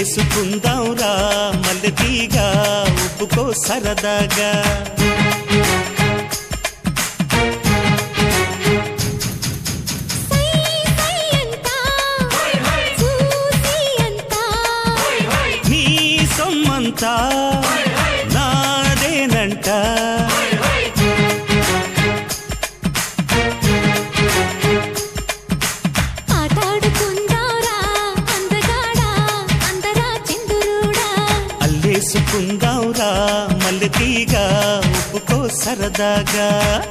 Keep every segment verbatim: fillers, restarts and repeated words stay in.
అల్లేసుకుందాంరా మల్లెతీగా ఉప్పుకో సరదాగా నీ సొమ్మంతా నాదేనంట అల్లేసుకుందాంరా మల్లెతీగా ఉప్పుకో సరదాగా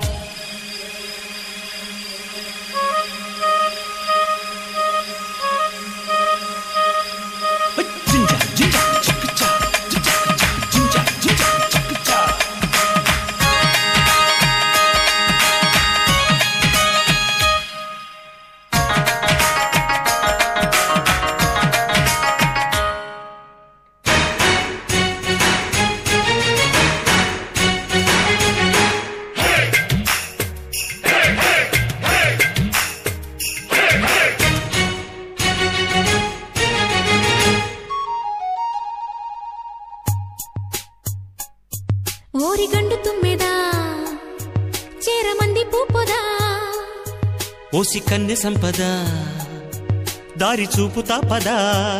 ఓరిగండు తుమ్మెదా చేరమంది పూపొదా ఓసి కన్నె సంపద దారి చూపుతా పదా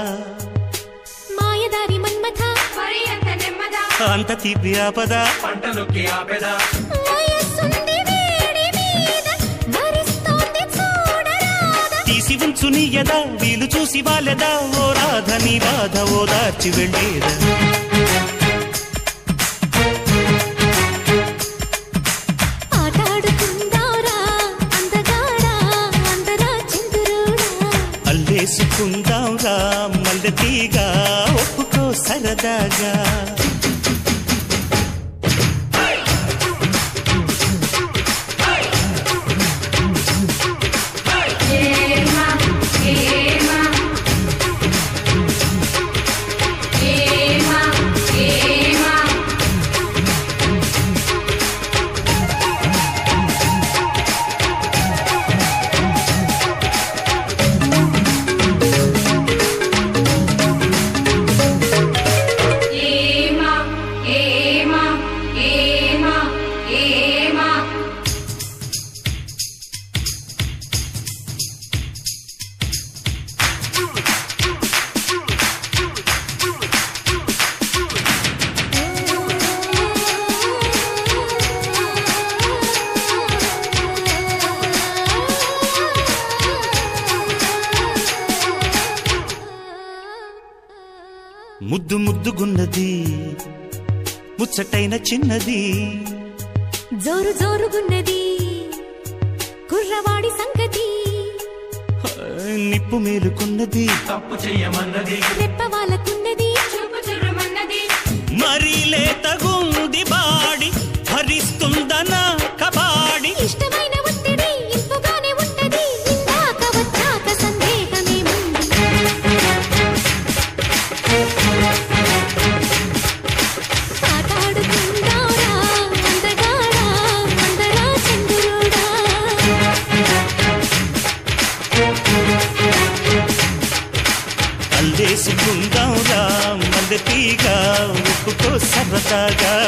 మాయదారి మన్మథ మరి అంత నెమ్మదా అంత తీపి ఆపద పంటలొక్కి ఆపెదా వయస్సుంది వేడి మీద భరిస్తోంది చూడరాదా తీసి ఉంచు నీ యదా వీలు చూసి వాలెదా ఓ రాధ నీ బాధ ఓ దార్చి వెళ్ళేదా అల్లేసుకుందాంరా మల్లెతీగా ఒప్పుకో సరదాగా ముద్దు ముద్దుగున్నది ముచ్చటైన చిన్నది జోరు జోరుగున్నది కుర్రవాడి సంగతి నిప్పు మేలుకున్నది తప్పు చెయ్యమన్నది రెప్ప వాళ్ళకున్నది చూపు చుర్రమన్నది మరీ లేతగుంది బాడి భరిస్తుందనా కబాడి ఇష్టమైన ఒత్తిడి ఇంపుగానే ఉంటది ఇందాక వచ్చాక సందేహమేముంది ఆటాడుకుందారా అందగాడా అందరా చంద్రుడా అల్లేసుకుందాంరా మల్లెతీగా ఉప్పుకో సరదాగా